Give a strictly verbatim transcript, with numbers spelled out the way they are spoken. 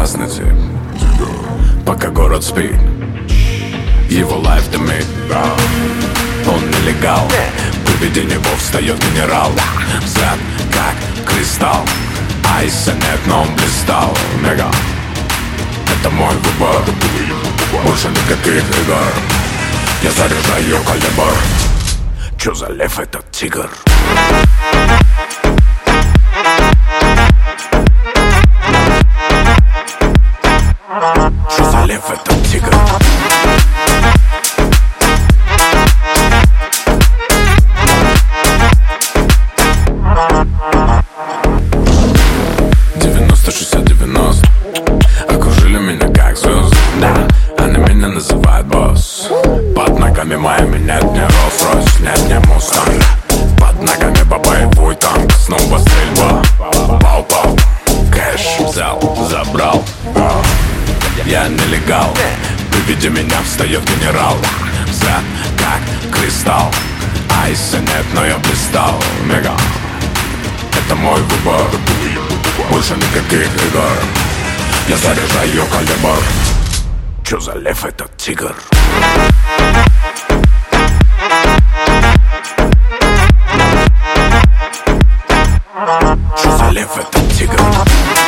опасный тип, пока город спит, его лайф дымит. Он нелегал, при виде него встает генерал. Взгляд как кристалл, айса нет, но он блистал. Мега, это мой выбор, больше никаких игр. Я заряжаю калибр. Чё за лев этот тигр? Что за лев этот тигр? девяносто шестьдесят девяносто окружили меня как звезды, да, они меня называют босс. Под ногами моими нет ни Rolls-Royce, нет ни Mustang. Под ногами боевой танк, снова стрельба. Пау-пау, кэш взял, забрал. Я нелегал, при виде меня встает генерал. Взгляд как кристалл, айса нет, но я блистал. Мега, это мой выбор, больше никаких игр. Я заряжаю калибр. Чё за лев этот тигр? Что за лев этот тигр?